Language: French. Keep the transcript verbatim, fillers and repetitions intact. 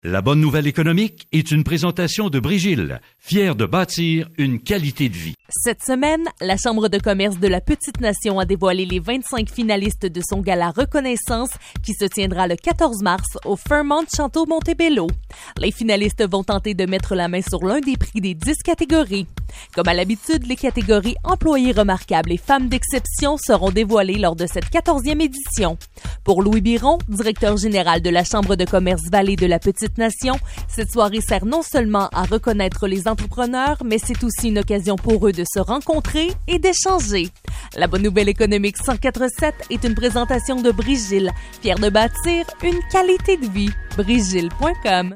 La bonne nouvelle économique est une présentation de Brigil, fière de bâtir une qualité de vie. Cette semaine, la Chambre de commerce de la Petite Nation a dévoilé les vingt-cinq finalistes de son gala Reconnaissance qui se tiendra le quatorze mars au Fairmont Château Montebello. Les finalistes vont tenter de mettre la main sur l'un des prix des dix catégories. Comme à l'habitude, les catégories employés remarquables et femmes d'exception seront dévoilées lors de cette quatorzième édition. Pour Louis Biron, directeur général de la Chambre de commerce Vallée de la Petite Nation, cette soirée sert non seulement à reconnaître les entrepreneurs, mais c'est aussi une occasion pour eux de se rencontrer et d'échanger. La bonne nouvelle économique cent quatre virgule sept est une présentation de Brigil, fière de bâtir une qualité de vie. Brigil point com